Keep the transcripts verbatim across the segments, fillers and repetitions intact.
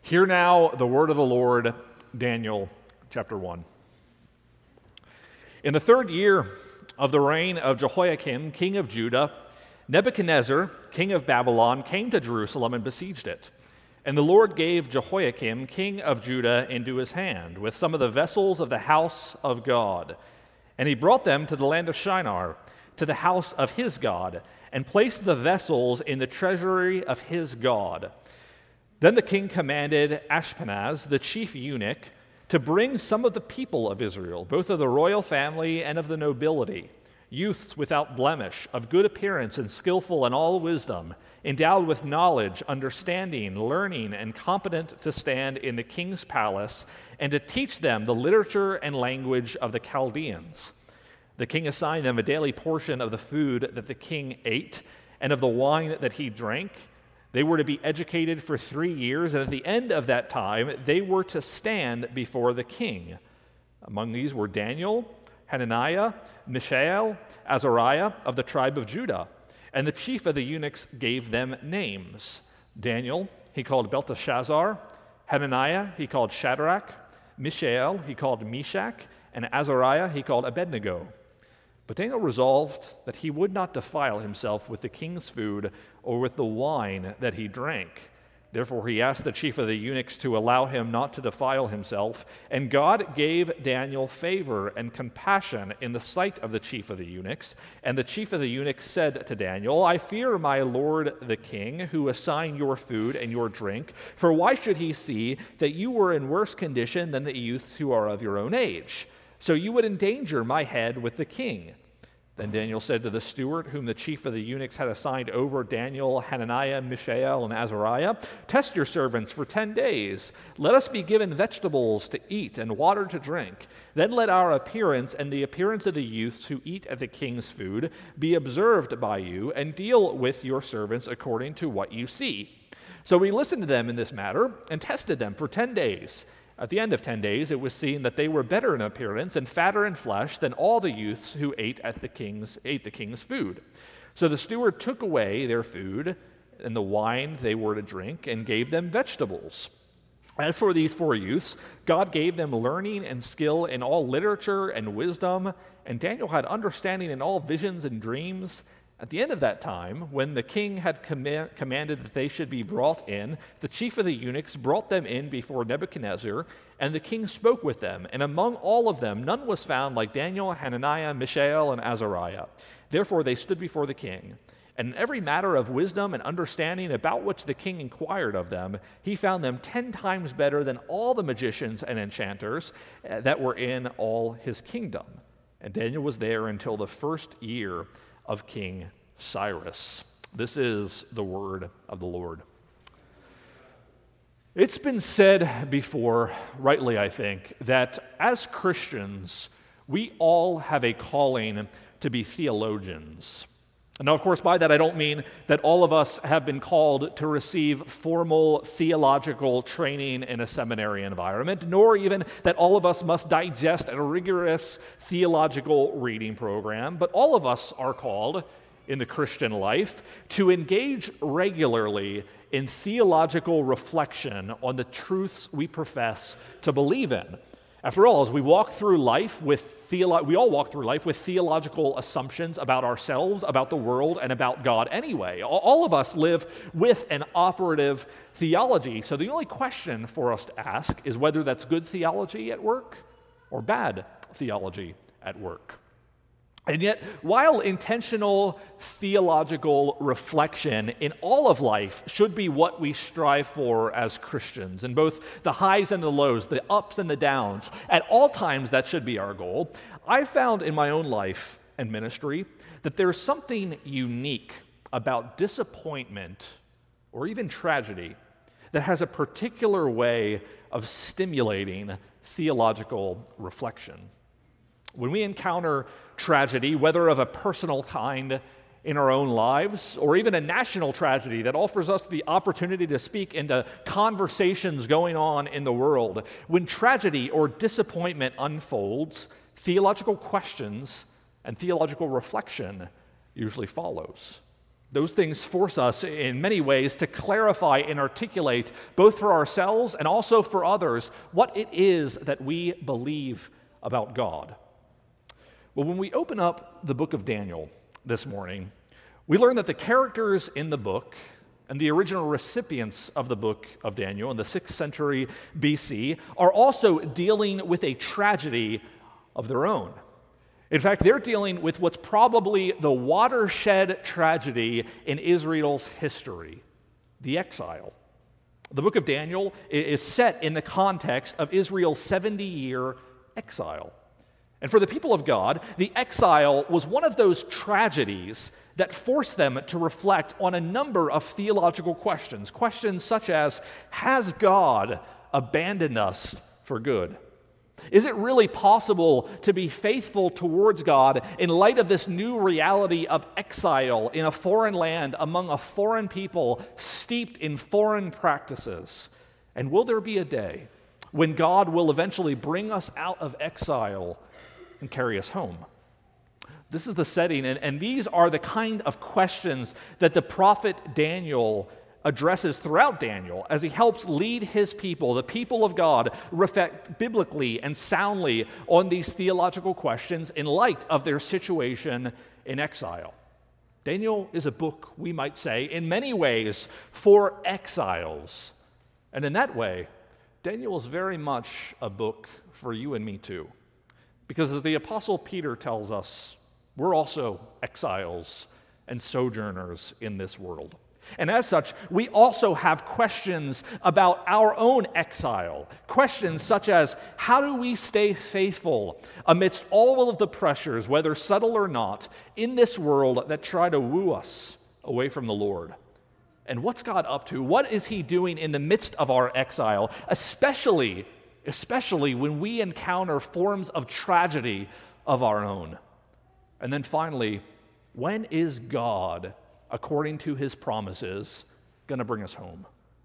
Hear now the word of the Lord, Daniel chapter one. In the third year of the reign of Jehoiakim, king of Judah, Nebuchadnezzar, king of Babylon, came to Jerusalem and besieged it. And the Lord gave Jehoiakim, king of Judah, into his hand, with some of the vessels of the house of God. And he brought them to the land of Shinar, to the house of his God, and placed the vessels in the treasury of his God. Then the king commanded Ashpenaz, the chief eunuch, to bring some of the people of Israel, both of the royal family and of the nobility, youths without blemish, of good appearance and skillful in all wisdom, endowed with knowledge, understanding, learning, and competent to stand in the king's palace, and to teach them the literature and language of the Chaldeans. The king assigned them a daily portion of the food that the king ate and of the wine that he drank. They were to be educated for three years, and at the end of that time, they were to stand before the king. Among these were Daniel, Hananiah, Mishael, Azariah of the tribe of Judah. And the chief of the eunuchs gave them names. Daniel he called Belteshazzar, Hananiah he called Shadrach, Mishael he called Meshach, and Azariah he called Abednego. But Daniel resolved that he would not defile himself with the king's food or with the wine that he drank. Therefore he asked the chief of the eunuchs to allow him not to defile himself, and God gave Daniel favor and compassion in the sight of the chief of the eunuchs. And the chief of the eunuchs said to Daniel, I fear my lord the king, who assigned your food and your drink, for why should he see that you were in worse condition than the youths who are of your own age? So you would endanger my head with the king. Then Daniel said to the steward, whom the chief of the eunuchs had assigned over Daniel, Hananiah, Mishael, and Azariah, test your servants for ten days. Let us be given vegetables to eat and water to drink. Then let our appearance and the appearance of the youths who eat at the king's food be observed by you, and deal with your servants according to what you see. So we listened to them in this matter and tested them for ten days. At the end of ten days, it was seen that they were better in appearance and fatter in flesh than all the youths who ate at the king's ate the king's food. So the steward took away their food and the wine they were to drink and gave them vegetables. As for these four youths, God gave them learning and skill in all literature and wisdom, and Daniel had understanding in all visions and dreams. At the end of that time, when the king had comm- commanded that they should be brought in, the chief of the eunuchs brought them in before Nebuchadnezzar, and the king spoke with them. And among all of them, none was found like Daniel, Hananiah, Mishael, and Azariah. Therefore they stood before the king. And in every matter of wisdom and understanding about which the king inquired of them, he found them ten times better than all the magicians and enchanters that were in all his kingdom. And Daniel was there until the first year of King Cyrus. This is the word of the Lord. It's been said before, rightly I think, that as Christians, we all have a calling to be theologians. Now, of course, by that I don't mean that all of us have been called to receive formal theological training in a seminary environment, nor even that all of us must digest a rigorous theological reading program, but all of us are called in the Christian life to engage regularly in theological reflection on the truths we profess to believe in. After all, as we walk through life with theolo- we all walk through life with theological assumptions about ourselves, about the world, and about God anyway. All of us live with an operative theology. So the only question for us to ask is whether that's good theology at work or bad theology at work. And yet, while intentional theological reflection in all of life should be what we strive for as Christians, in both the highs and the lows, the ups and the downs, at all times that should be our goal, I've found in my own life and ministry that there's something unique about disappointment or even tragedy that has a particular way of stimulating theological reflection. When we encounter tragedy, whether of a personal kind in our own lives, or even a national tragedy that offers us the opportunity to speak into conversations going on in the world, when tragedy or disappointment unfolds, theological questions and theological reflection usually follows. Those things force us in many ways to clarify and articulate, both for ourselves and also for others, what it is that we believe about God. Well, when we open up the book of Daniel this morning, we learn that the characters in the book and the original recipients of the book of Daniel in the sixth century B C are also dealing with a tragedy of their own. In fact, they're dealing with what's probably the watershed tragedy in Israel's history, the exile. The book of Daniel is set in the context of Israel's seventy-year exile. And for the people of God, the exile was one of those tragedies that forced them to reflect on a number of theological questions. Questions such as, has God abandoned us for good? Is it really possible to be faithful towards God in light of this new reality of exile in a foreign land among a foreign people steeped in foreign practices? And will there be a day when God will eventually bring us out of exile and carry us home? This is the setting, and, and these are the kind of questions that the prophet Daniel addresses throughout Daniel as he helps lead his people, the people of God, reflect biblically and soundly on these theological questions in light of their situation in exile. Daniel is a book, we might say, in many ways for exiles. And in that way, Daniel is very much a book for you and me too. Because as the Apostle Peter tells us, we're also exiles and sojourners in this world. And as such, we also have questions about our own exile. Questions such as, how do we stay faithful amidst all of the pressures, whether subtle or not, in this world that try to woo us away from the Lord? And what's God up to? What is he doing in the midst of our exile, especially, especially when we encounter forms of tragedy of our own? And then finally, when is God, according to his promises, going to bring us home?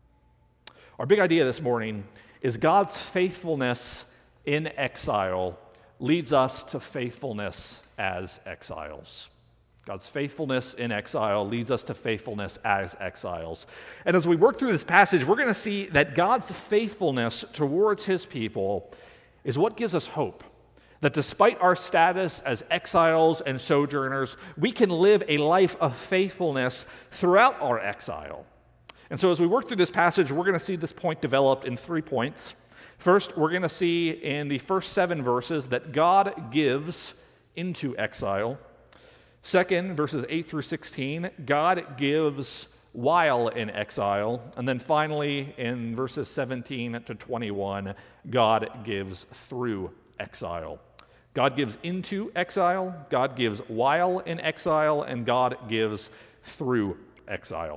Our big idea this morning is God's faithfulness in exile leads us to faithfulness as exiles. God's faithfulness in exile leads us to faithfulness as exiles. And as we work through this passage, we're going to see that God's faithfulness towards his people is what gives us hope. That despite our status as exiles and sojourners, we can live a life of faithfulness throughout our exile. And so as we work through this passage, we're going to see this point developed in three points. First, we're going to see in the first seven verses that God gives into exile. Second, verses eight through sixteen, God gives while in exile. And then finally, in verses seventeen to twenty-one, God gives through exile. God gives into exile, God gives while in exile, and God gives through exile.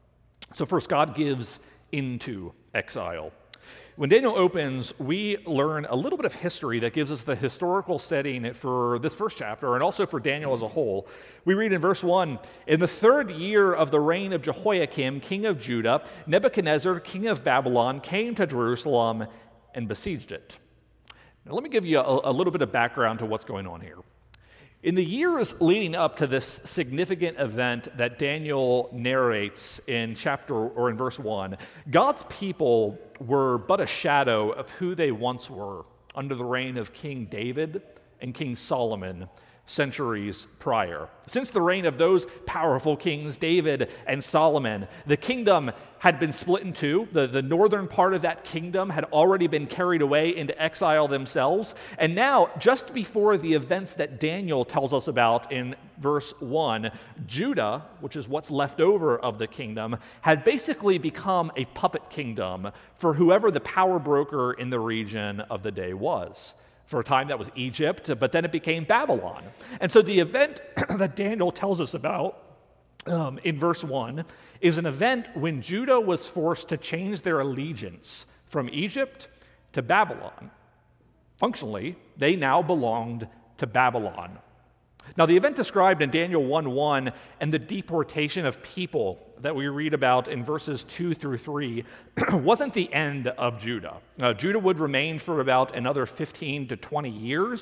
So first, God gives into exile. When Daniel opens, we learn a little bit of history that gives us the historical setting for this first chapter and also for Daniel as a whole. We read in verse one, in the third year of the reign of Jehoiakim, king of Judah, Nebuchadnezzar, king of Babylon, came to Jerusalem and besieged it. Now, let me give you a, a little bit of background to what's going on here. In the years leading up to this significant event that Daniel narrates in chapter or in verse one, God's people were but a shadow of who they once were under the reign of King David and King Solomon centuries prior. Since the reign of those powerful kings, David and Solomon, the kingdom had been split in two. The, the northern part of that kingdom had already been carried away into exile themselves. And now, just before the events that Daniel tells us about in verse one, Judah, which is what's left over of the kingdom, had basically become a puppet kingdom for whoever the power broker in the region of the day was. For a time, that was Egypt, but then it became Babylon. And so the event that Daniel tells us about um, in verse one is an event when Judah was forced to change their allegiance from Egypt to Babylon. Functionally, they now belonged to Babylon. Now, the event described in Daniel one one and the deportation of people that we read about in verses two through three wasn't the end of Judah. Uh, Judah would remain for about another fifteen to twenty years,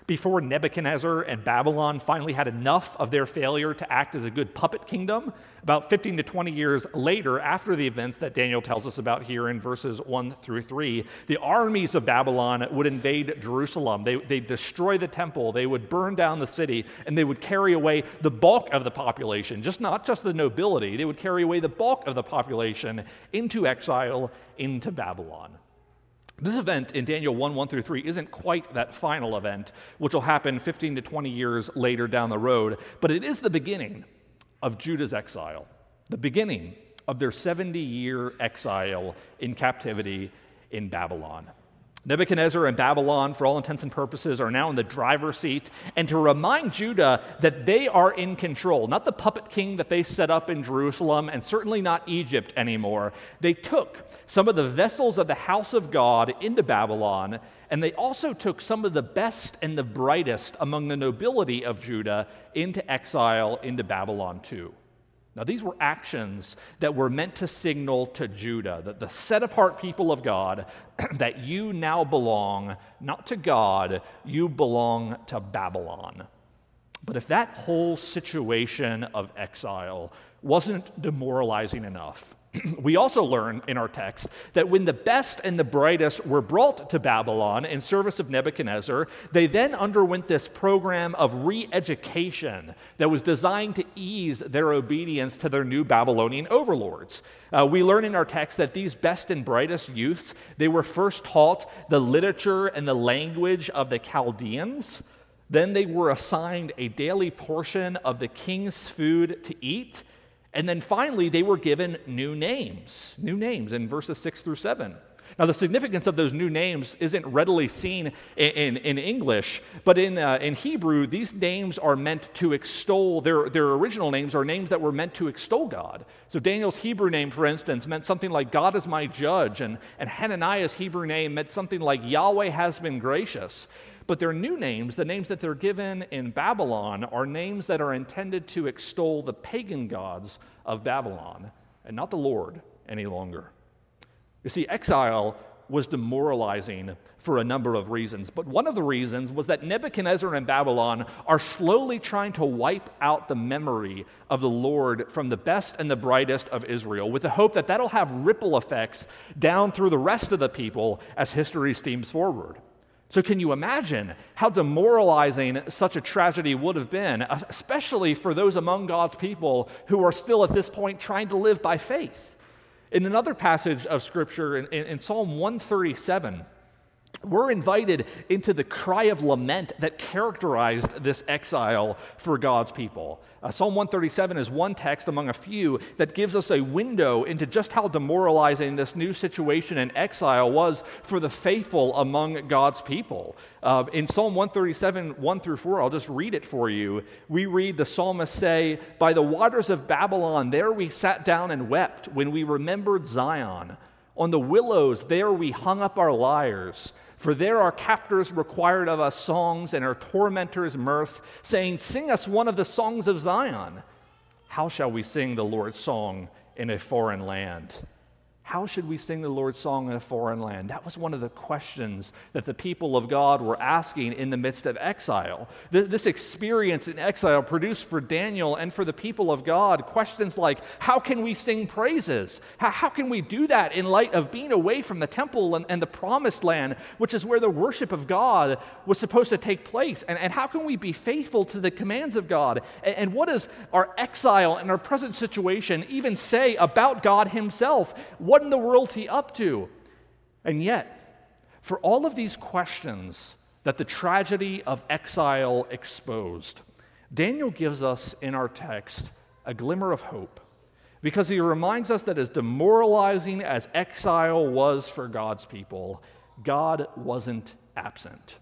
Before Nebuchadnezzar and Babylon finally had enough of their failure to act as a good puppet kingdom, about fifteen to twenty years later, after the events that Daniel tells us about here in verses one through three, the armies of Babylon would invade Jerusalem. They, they'd destroy the temple, they would burn down the city, and they would carry away the bulk of the population, just not just the nobility. They would carry away the bulk of the population into exile, into Babylon. This event in Daniel one, one through three isn't quite that final event, which will happen fifteen to twenty years later down the road, but it is the beginning of Judah's exile, the beginning of their seventy-year exile in captivity in Babylon. Nebuchadnezzar and Babylon, for all intents and purposes, are now in the driver's seat, and to remind Judah that they are in control, not the puppet king that they set up in Jerusalem, and certainly not Egypt anymore. They took some of the vessels of the house of God into Babylon, and they also took some of the best and the brightest among the nobility of Judah into exile into Babylon too. Now, these were actions that were meant to signal to Judah, that the set-apart people of God, that you now belong not to God, you belong to Babylon. But if that whole situation of exile wasn't demoralizing enough, we also learn in our text that when the best and the brightest were brought to Babylon in service of Nebuchadnezzar, they then underwent this program of re-education that was designed to ease their obedience to their new Babylonian overlords. Uh, we learn in our text that these best and brightest youths, they were first taught the literature and the language of the Chaldeans. Then they were assigned a daily portion of the king's food to eat. And then finally, they were given new names, new names in verses six through seven. Now, the significance of those new names isn't readily seen in, in, in English, but in, uh, in Hebrew, these names are meant to extol, their, their original names are names that were meant to extol God. So Daniel's Hebrew name, for instance, meant something like God is my judge, and, and Hananiah's Hebrew name meant something like Yahweh has been gracious. But their new names, the names that they're given in Babylon, are names that are intended to extol the pagan gods of Babylon and not the Lord any longer. You see, exile was demoralizing for a number of reasons, but one of the reasons was that Nebuchadnezzar and Babylon are slowly trying to wipe out the memory of the Lord from the best and the brightest of Israel, with the hope that that'll have ripple effects down through the rest of the people as history steams forward. So can you imagine how demoralizing such a tragedy would have been, especially for those among God's people who are still at this point trying to live by faith? In another passage of Scripture, in, in Psalm one thirty-seven, we're invited into the cry of lament that characterized this exile for God's people. Uh, Psalm one thirty-seven is one text among a few that gives us a window into just how demoralizing this new situation in exile was for the faithful among God's people. Uh, in Psalm one thirty-seven, one through four, I'll just read it for you. We read the psalmist say, "By the waters of Babylon, there we sat down and wept when we remembered Zion. On the willows, there we hung up our lyres. For there our captors required of us songs and our tormentors mirth, saying, 'Sing us one of the songs of Zion.' How shall we sing the Lord's song in a foreign land?" How should we sing the Lord's song in a foreign land? That was one of the questions that the people of God were asking in the midst of exile. This experience in exile produced for Daniel and for the people of God questions like, how can we sing praises? How, how can we do that in light of being away from the temple and, and the promised land, which is where the worship of God was supposed to take place? And, and how can we be faithful to the commands of God? And, and what does our exile and our present situation even say about God himself? What in the world is he up to? And yet, for all of these questions that the tragedy of exile exposed, Daniel gives us in our text a glimmer of hope, because he reminds us that as demoralizing as exile was for God's people, God wasn't absent.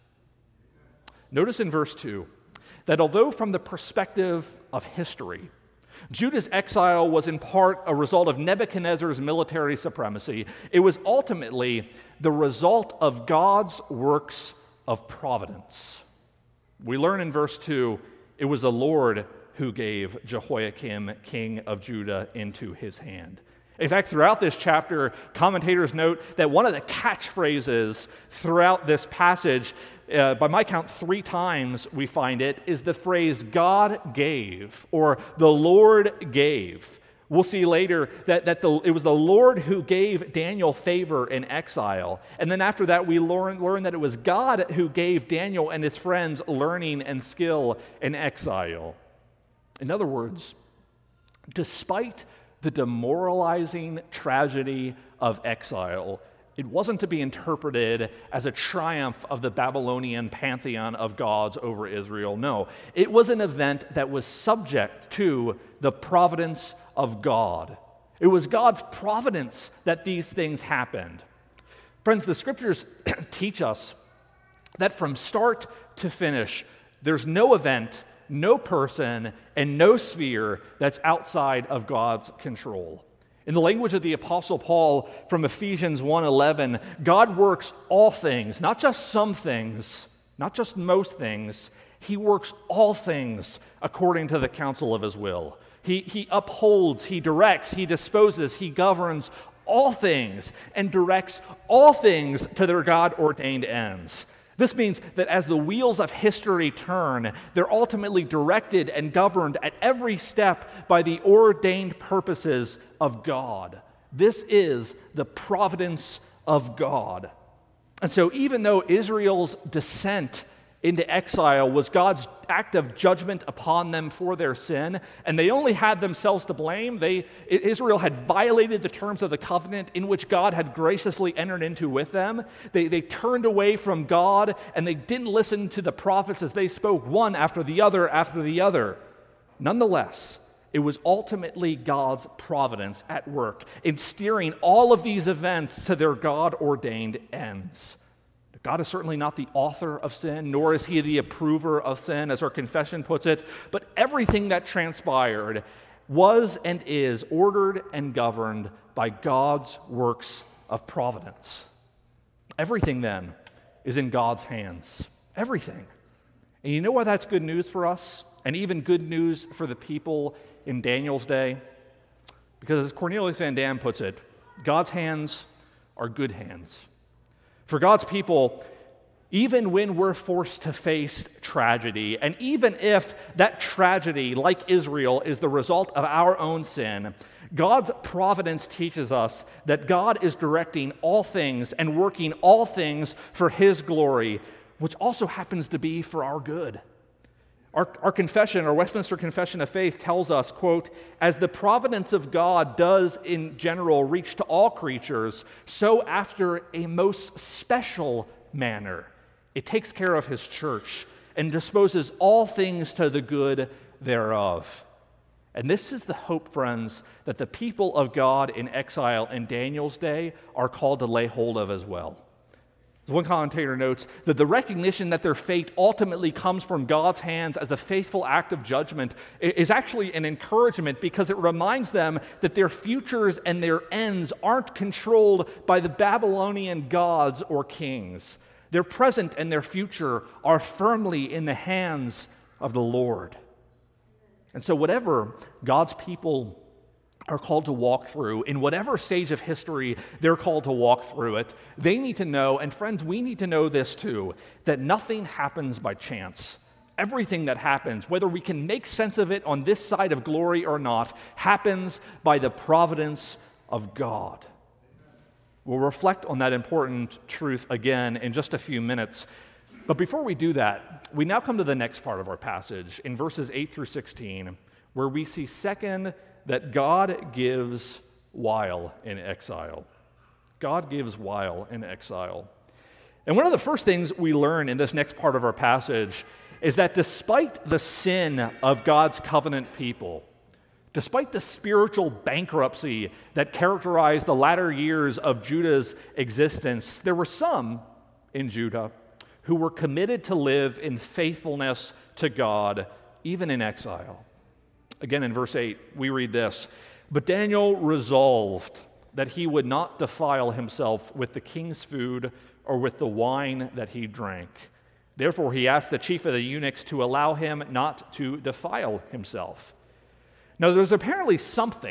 Notice in verse two that although from the perspective of history, Judah's exile was in part a result of Nebuchadnezzar's military supremacy, it was ultimately the result of God's works of providence. We learn in verse two, it was the Lord who gave Jehoiakim, king of Judah, into his hand. In fact, throughout this chapter, commentators note that one of the catchphrases throughout this passage, uh, by my count three times we find it, is the phrase God gave, or the Lord gave. We'll see later that, that the, it was the Lord who gave Daniel favor in exile. And then after that, we learn, learn that it was God who gave Daniel and his friends learning and skill in exile. In other words, despite the demoralizing tragedy of exile, it wasn't to be interpreted as a triumph of the Babylonian pantheon of gods over Israel. No, it was an event that was subject to the providence of God. It was God's providence that these things happened. Friends, the scriptures teach us that from start to finish, there's no event, no person, and no sphere that's outside of God's control. In the language of the Apostle Paul from Ephesians one eleven, God works all things, not just some things, not just most things. He works all things according to the counsel of his will. He, he upholds, he directs, he disposes, he governs all things and directs all things to their God-ordained ends. This means that as the wheels of history turn, they're ultimately directed and governed at every step by the ordained purposes of God. This is the providence of God. And so even though Israel's descent into exile was God's act of judgment upon them for their sin, and they only had themselves to blame. They, Israel had violated the terms of the covenant in which God had graciously entered into with them. They, they turned away from God, and they didn't listen to the prophets as they spoke one after the other after the other. Nonetheless, it was ultimately God's providence at work in steering all of these events to their God-ordained ends. God is certainly not the author of sin, nor is he the approver of sin, as our confession puts it, but everything that transpired was and is ordered and governed by God's works of providence. Everything, then, is in God's hands. Everything. And you know why that's good news for us, and even good news for the people in Daniel's day? Because as Cornelius Van Dam puts it, God's hands are good hands. For God's people, even when we're forced to face tragedy, and even if that tragedy, like Israel, is the result of our own sin, God's providence teaches us that God is directing all things and working all things for his glory, which also happens to be for our good. Our, our confession, our Westminster Confession of Faith tells us, quote, "As the providence of God does in general reach to all creatures, so after a most special manner, it takes care of his church and disposes all things to the good thereof." And this is the hope, friends, that the people of God in exile in Daniel's day are called to lay hold of as well. One commentator notes that the recognition that their fate ultimately comes from God's hands as a faithful act of judgment is actually an encouragement, because it reminds them that their futures and their ends aren't controlled by the Babylonian gods or kings. Their present and their future are firmly in the hands of the Lord. And so whatever God's people are called to walk through, in whatever stage of history they're called to walk through it, they need to know, and friends, we need to know this too, that nothing happens by chance. Everything that happens, whether we can make sense of it on this side of glory or not, happens by the providence of God. We'll reflect on that important truth again in just a few minutes. But before we do that, we now come to the next part of our passage in verses eight through sixteen, where we see, second, that God gives while in exile. God gives while in exile. And one of the first things we learn in this next part of our passage is that despite the sin of God's covenant people, despite the spiritual bankruptcy that characterized the latter years of Judah's existence, there were some in Judah who were committed to live in faithfulness to God, even in exile. Again, in verse eight, we read this: "But Daniel resolved that he would not defile himself with the king's food or with the wine that he drank. Therefore he asked the chief of the eunuchs to allow him not to defile himself." Now, there's apparently something,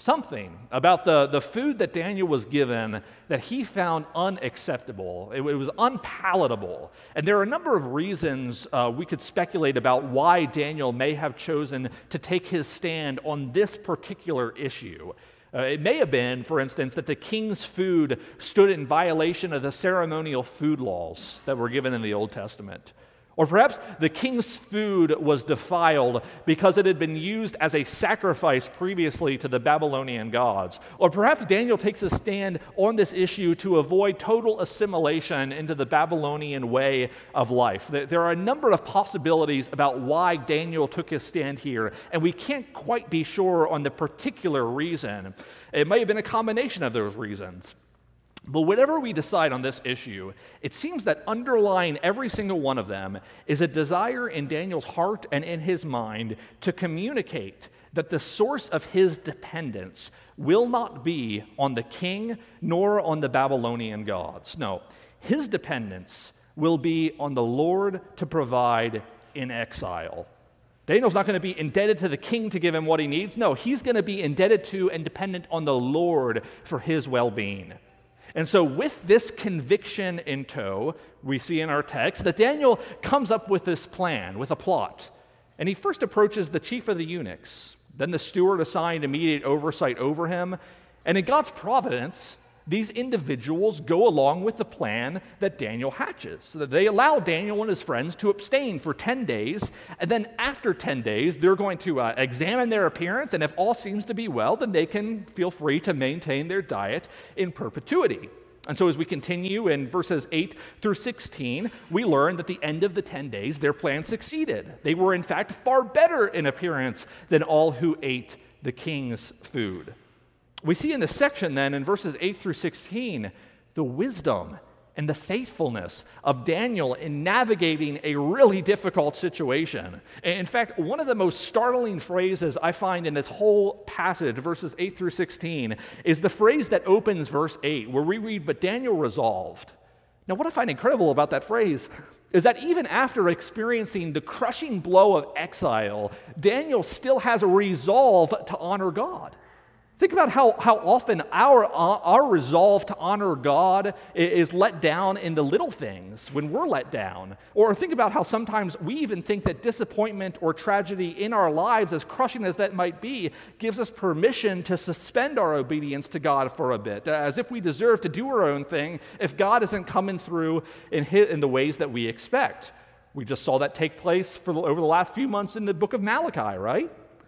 something about the, the food that Daniel was given that he found unacceptable. It, it was unpalatable. And there are a number of reasons uh, we could speculate about why Daniel may have chosen to take his stand on this particular issue. Uh, it may have been, for instance, that the king's food stood in violation of the ceremonial food laws that were given in the Old Testament. Or perhaps the king's food was defiled because it had been used as a sacrifice previously to the Babylonian gods. Or perhaps Daniel takes a stand on this issue to avoid total assimilation into the Babylonian way of life. There are a number of possibilities about why Daniel took his stand here, and we can't quite be sure on the particular reason. It may have been a combination of those reasons. But whatever we decide on this issue, it seems that underlying every single one of them is a desire in Daniel's heart and in his mind to communicate that the source of his dependence will not be on the king nor on the Babylonian gods. No, his dependence will be on the Lord to provide in exile. Daniel's not going to be indebted to the king to give him what he needs. No, he's going to be indebted to and dependent on the Lord for his well-being. And so with this conviction in tow, we see in our text that Daniel comes up with this plan, with a plot. And he first approaches the chief of the eunuchs, then the steward assigned immediate oversight over him. And in God's providence, these individuals go along with the plan that Daniel hatches. So that they allow Daniel and his friends to abstain for ten days, and then after ten days, they're going to uh, examine their appearance, and if all seems to be well, then they can feel free to maintain their diet in perpetuity. And so as we continue in verses eight through sixteen, we learn that at the end of the ten days, their plan succeeded. They were in fact far better in appearance than all who ate the king's food. We see in this section then, in verses eight through sixteen, the wisdom and the faithfulness of Daniel in navigating a really difficult situation. In fact, one of the most startling phrases I find in this whole passage, verses eight through sixteen, is the phrase that opens verse eight, where we read, "But Daniel resolved." Now, what I find incredible about that phrase is that even after experiencing the crushing blow of exile, Daniel still has a resolve to honor God. Think about how, how often our, our resolve to honor God is let down in the little things when we're let down. Or think about how sometimes we even think that disappointment or tragedy in our lives, as crushing as that might be, gives us permission to suspend our obedience to God for a bit, as if we deserve to do our own thing if God isn't coming through in, his, in the ways that we expect. We just saw that take place for the, over the last few months in the book of Malachi, right?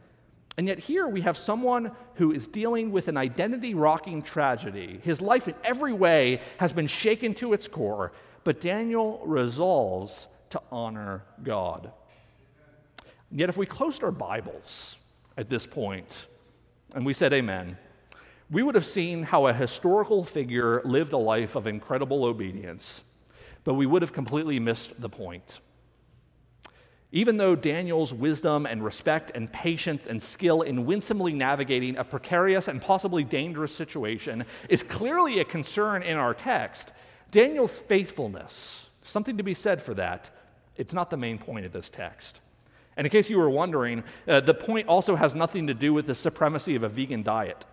And yet here we have someone who is dealing with an identity-rocking tragedy. His life in every way has been shaken to its core, but Daniel resolves to honor God. And yet if we closed our Bibles at this point and we said amen, we would have seen how a historical figure lived a life of incredible obedience, but we would have completely missed the point. Even though Daniel's wisdom and respect and patience and skill in winsomely navigating a precarious and possibly dangerous situation is clearly a concern in our text, Daniel's faithfulness, something to be said for that, it's not the main point of this text. And in case you were wondering, uh, the point also has nothing to do with the supremacy of a vegan diet.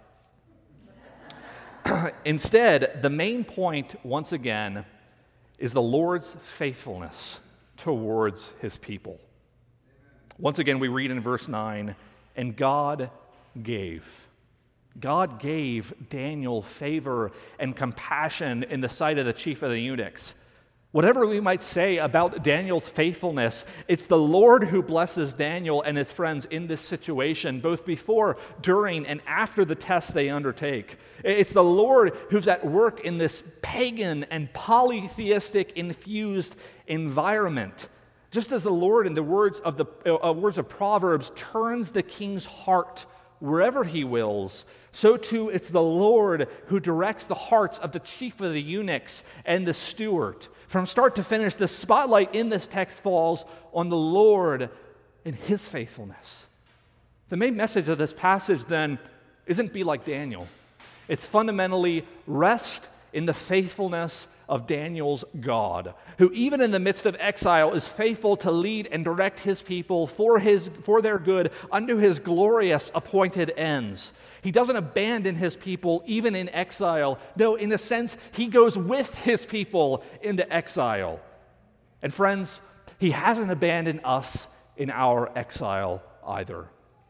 Instead, the main point, once again, is the Lord's faithfulness towards his people. Once again, we read in verse nine, and God gave. God gave Daniel favor and compassion in the sight of the chief of the eunuchs. Whatever we might say about Daniel's faithfulness, it's the Lord who blesses Daniel and his friends in this situation, both before, during, and after the tests they undertake. It's the Lord who's at work in this pagan and polytheistic infused environment. Just as the Lord, in the words of the uh, words of Proverbs, turns the king's heart wherever he wills, so too it's the Lord who directs the hearts of the chief of the eunuchs and the steward. From start to finish, the spotlight in this text falls on the Lord and his faithfulness. The main message of this passage, then, isn't be like Daniel. It's fundamentally rest in the faithfulness of Daniel's God, who even in the midst of exile is faithful to lead and direct his people for his for their good unto his glorious appointed ends. He doesn't abandon his people even in exile. No, in a sense, he goes with his people into exile. And friends, he hasn't abandoned us in our exile either.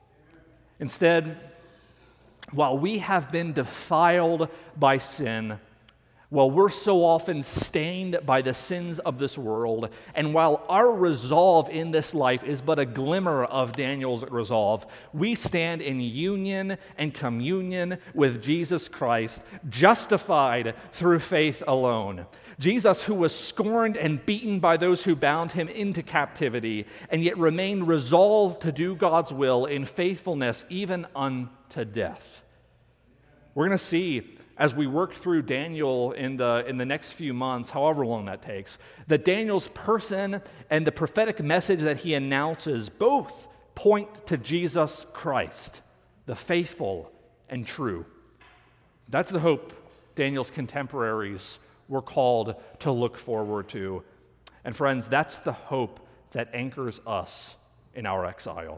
Instead, while we have been defiled by sin, while we're so often stained by the sins of this world, and while our resolve in this life is but a glimmer of Daniel's resolve, we stand in union and communion with Jesus Christ, justified through faith alone. Jesus, who was scorned and beaten by those who bound him into captivity, and yet remained resolved to do God's will in faithfulness even unto death. We're going to see as we work through Daniel in the, in the next few months, however long that takes, that Daniel's person and the prophetic message that he announces both point to Jesus Christ, the faithful and true. That's the hope Daniel's contemporaries were called to look forward to. And friends, that's the hope that anchors us in our exile.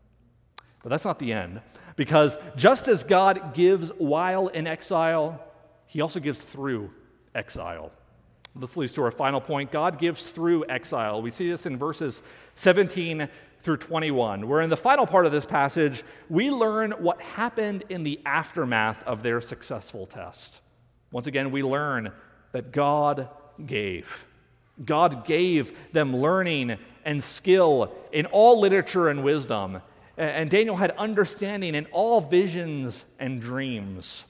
But that's not the end, because just as God gives while in exile, he also gives through exile. This leads to our final point. God gives through exile. We see this in verses seventeen through twenty-one, where in the final part of this passage, we learn what happened in the aftermath of their successful test. Once again, we learn that God gave. God gave them learning and skill in all literature and wisdom. And Daniel had understanding in all visions and dreams.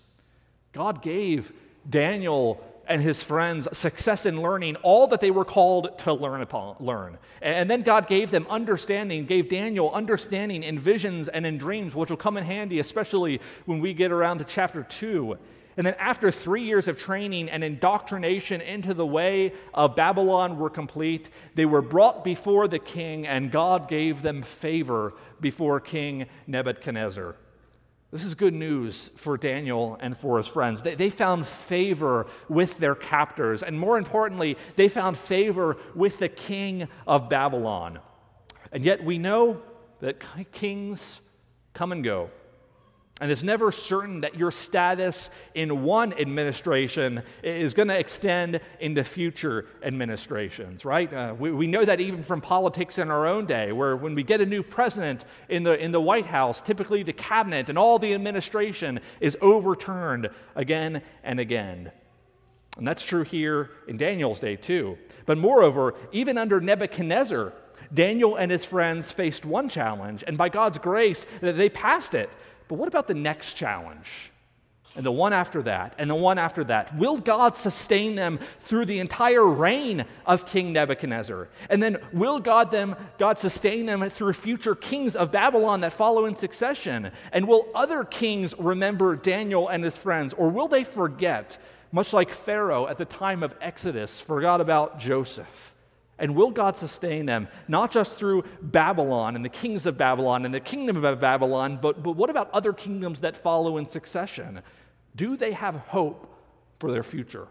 God gave Daniel and his friends success in learning all that they were called to learn upon, learn. And then God gave them understanding, gave Daniel understanding in visions and in dreams, which will come in handy, especially when we get around to chapter two. And then after three years of training and indoctrination into the way of Babylon were complete, they were brought before the king, and God gave them favor before King Nebuchadnezzar. This is good news for Daniel and for his friends. They, they found favor with their captors, and more importantly, they found favor with the king of Babylon. And yet we know that kings come and go. And it's never certain that your status in one administration is going to extend into future administrations, right? Uh, we, we know that even from politics in our own day, where when we get a new president in the, in the White House, typically the cabinet and all the administration is overturned again and again. And that's true here in Daniel's day too. But moreover, even under Nebuchadnezzar, Daniel and his friends faced one challenge, and by God's grace, they passed it. But what about the next challenge? And the one after that, and the one after that? Will God sustain them through the entire reign of King Nebuchadnezzar? And then will God them God sustain them through future kings of Babylon that follow in succession? And will other kings remember Daniel and his friends? Or will they forget, much like Pharaoh at the time of Exodus forgot about Joseph? And will God sustain them, not just through Babylon and the kings of Babylon and the kingdom of Babylon, but, but what about other kingdoms that follow in succession? Do they have hope for their future?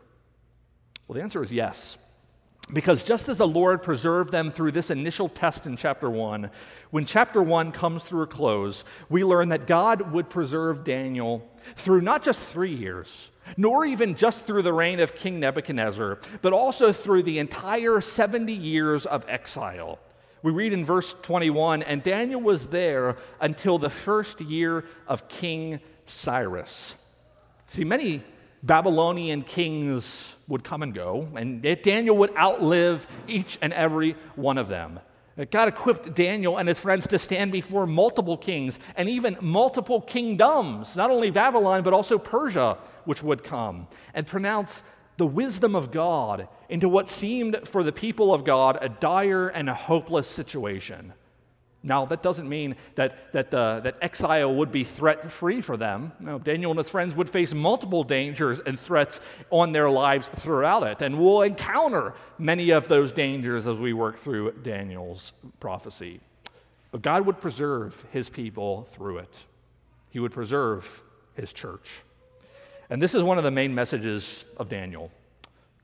Well, the answer is yes. Because just as the Lord preserved them through this initial test in chapter one, when chapter one comes through a close, we learn that God would preserve Daniel through not just three years, nor even just through the reign of King Nebuchadnezzar, but also through the entire seventy years of exile. We read in verse twenty-one, and Daniel was there until the first year of King Cyrus. See, many Babylonian kings would come and go, and Daniel would outlive each and every one of them. God equipped Daniel and his friends to stand before multiple kings and even multiple kingdoms, not only Babylon, but also Persia, which would come, and pronounce the wisdom of God into what seemed for the people of God a dire and a hopeless situation. Now, that doesn't mean that, that, the, that exile would be threat-free for them. No, Daniel and his friends would face multiple dangers and threats on their lives throughout it, and we'll encounter many of those dangers as we work through Daniel's prophecy. But God would preserve his people through it. He would preserve his church. And this is one of the main messages of Daniel.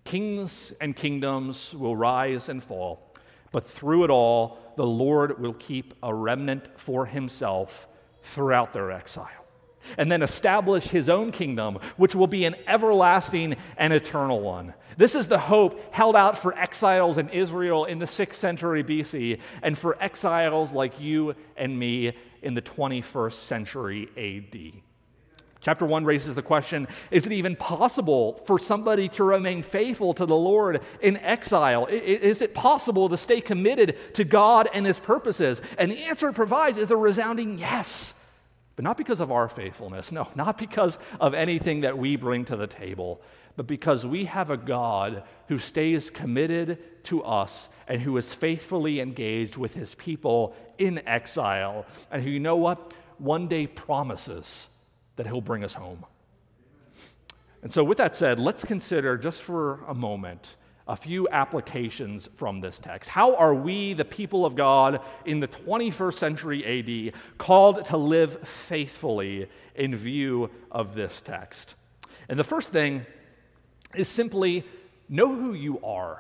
Kings and kingdoms will rise and fall, but through it all, the Lord will keep a remnant for himself throughout their exile, and then establish his own kingdom, which will be an everlasting and eternal one. This is the hope held out for exiles in Israel in the sixth century B C, and for exiles like you and me in the twenty-first century A D. Chapter one raises the question, is it even possible for somebody to remain faithful to the Lord in exile? Is it possible to stay committed to God and his purposes? And the answer it provides is a resounding yes. But not because of our faithfulness, no, not because of anything that we bring to the table, but because we have a God who stays committed to us and who is faithfully engaged with his people in exile, and who, you know what, one day promises that he'll bring us home. And so with that said, let's consider just for a moment a few applications from this text. How are we, the people of God in the twenty-first century A D, called to live faithfully in view of this text? And the first thing is simply know who you are.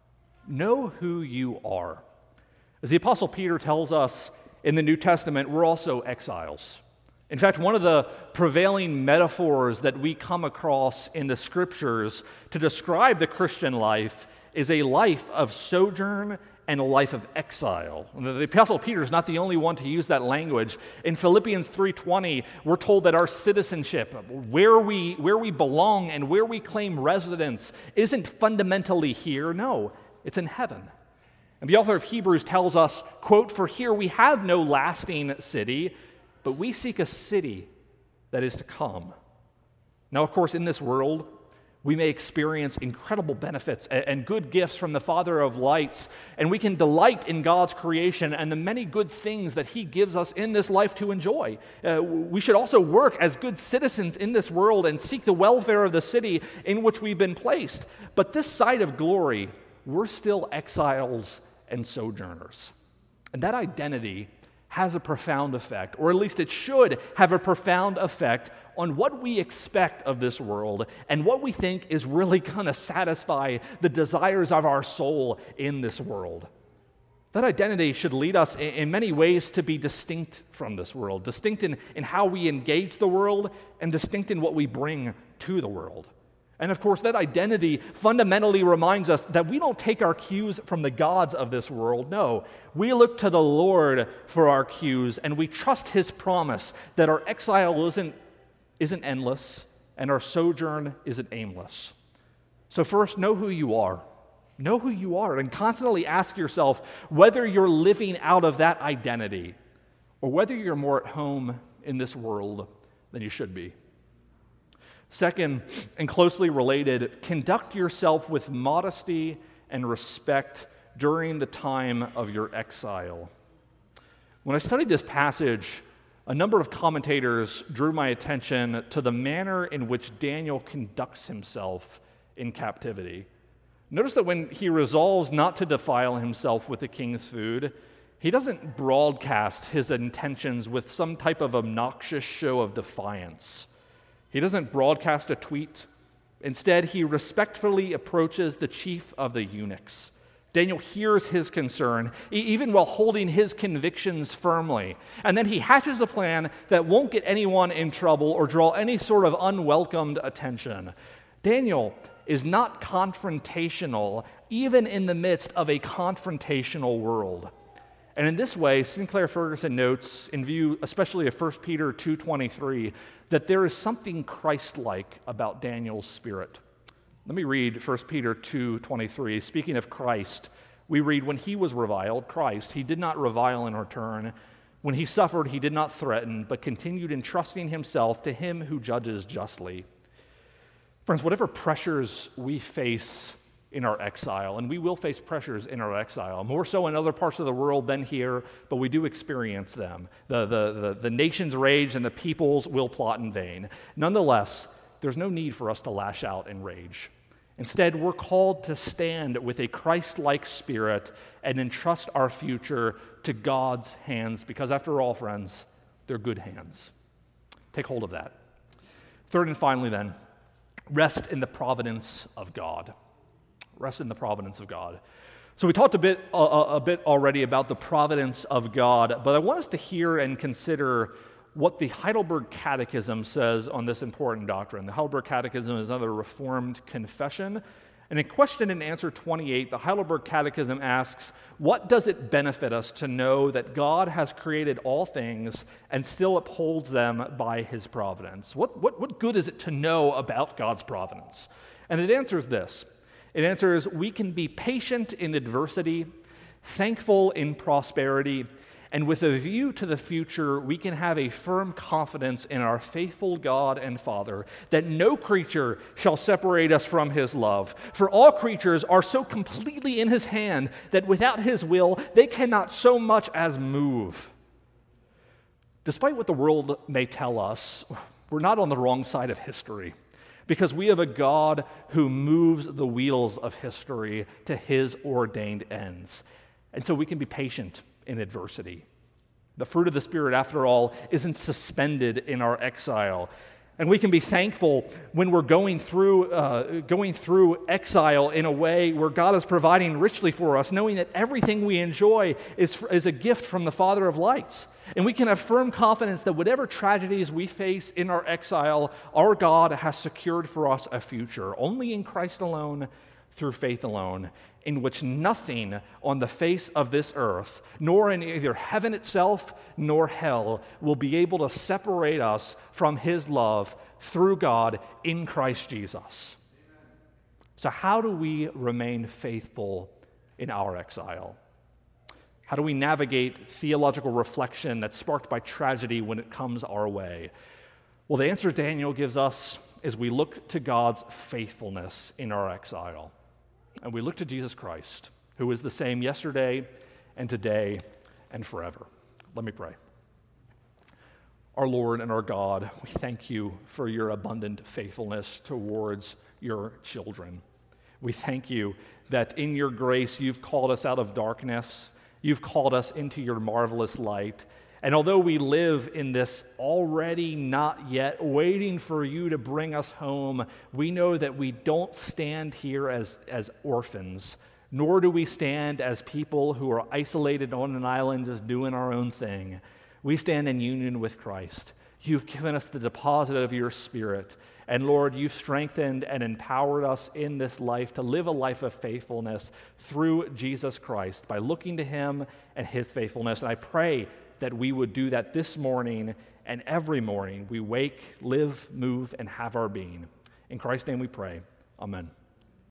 Know who you are. As the Apostle Peter tells us in the New Testament, we're also exiles. In fact, one of the prevailing metaphors that we come across in the scriptures to describe the Christian life is a life of sojourn and a life of exile. The Apostle Peter is not the only one to use that language. In Philippians three twenty, we're told that our citizenship, where we, where we belong and where we claim residence, isn't fundamentally here. No, it's in heaven. And the author of Hebrews tells us, quote, "For here we have no lasting city, but we seek a city that is to come." Now, of course, in this world, we may experience incredible benefits and good gifts from the Father of lights, and we can delight in God's creation and the many good things that he gives us in this life to enjoy. Uh, we should also work as good citizens in this world and seek the welfare of the city in which we've been placed. But this side of glory, we're still exiles and sojourners. And that identity has a profound effect, or at least it should have a profound effect on what we expect of this world and what we think is really going to satisfy the desires of our soul in this world. That identity should lead us in many ways to be distinct from this world, distinct in, in how we engage the world and distinct in what we bring to the world. And of course, that identity fundamentally reminds us that we don't take our cues from the gods of this world. No, we look to the Lord for our cues, and we trust his promise that our exile isn't, isn't endless and our sojourn isn't aimless. So first, know who you are. Know who you are, and constantly ask yourself whether you're living out of that identity or whether you're more at home in this world than you should be. Second, and closely related, conduct yourself with modesty and respect during the time of your exile. When I studied this passage, a number of commentators drew my attention to the manner in which Daniel conducts himself in captivity. Notice that when he resolves not to defile himself with the king's food, he doesn't broadcast his intentions with some type of obnoxious show of defiance. He doesn't broadcast a tweet. Instead, he respectfully approaches the chief of the eunuchs. Daniel hears his concern, even while holding his convictions firmly. And then he hatches a plan that won't get anyone in trouble or draw any sort of unwelcomed attention. Daniel is not confrontational, even in the midst of a confrontational world. And in this way, Sinclair Ferguson notes, in view especially of First Peter two twenty-three, that there is something Christ-like about Daniel's spirit. Let me read First Peter two twenty-three. Speaking of Christ, we read, "When he was reviled," Christ, "he did not revile in return. When he suffered, he did not threaten, but continued entrusting himself to him who judges justly." Friends, whatever pressures we face in our exile, and we will face pressures in our exile, more so in other parts of the world than here, but we do experience them. The, the, the, the nations rage and the peoples will plot in vain. Nonetheless, there's no need for us to lash out in rage. Instead, we're called to stand with a Christ-like spirit and entrust our future to God's hands, because after all, friends, they're good hands. Take hold of that. Third and finally then, rest in the providence of God. Rest in the providence of God. So we talked a bit, a, a bit already about the providence of God, but I want us to hear and consider what the Heidelberg Catechism says on this important doctrine. The Heidelberg Catechism is another Reformed confession. And in question and answer twenty-eight, the Heidelberg Catechism asks, what does it benefit us to know that God has created all things and still upholds them by his providence? What, what, what good is it to know about God's providence? And it answers this. It answers, we can be patient in adversity, thankful in prosperity, and with a view to the future, we can have a firm confidence in our faithful God and Father that no creature shall separate us from his love. For all creatures are so completely in his hand that without his will, they cannot so much as move. Despite what the world may tell us, we're not on the wrong side of history, because we have a God who moves the wheels of history to his ordained ends. And so we can be patient in adversity. The fruit of the Spirit, after all, isn't suspended in our exile. And we can be thankful when we're going through, uh, going through exile in a way where God is providing richly for us, knowing that everything we enjoy is, is a gift from the Father of lights. And we can have firm confidence that whatever tragedies we face in our exile, our God has secured for us a future, only in Christ alone, through faith alone, in which nothing on the face of this earth, nor in either heaven itself nor hell, will be able to separate us from his love through God in Christ Jesus. So how do we remain faithful in our exile? How do we navigate theological reflection that's sparked by tragedy when it comes our way? Well, the answer Daniel gives us is we look to God's faithfulness in our exile. And we look to Jesus Christ, who is the same yesterday and today and forever. Let me pray. Our Lord and our God, we thank you for your abundant faithfulness towards your children. We thank you that in your grace you've called us out of darkness, you've called us into your marvelous light. And although we live in this already not yet, waiting for you to bring us home, we know that we don't stand here as, as orphans, nor do we stand as people who are isolated on an island just doing our own thing. We stand in union with Christ. You've given us the deposit of your Spirit. And Lord, you've strengthened and empowered us in this life to live a life of faithfulness through Jesus Christ by looking to him and his faithfulness. And I pray that we would do that this morning and every morning we wake, live, move, and have our being. In Christ's name we pray. Amen.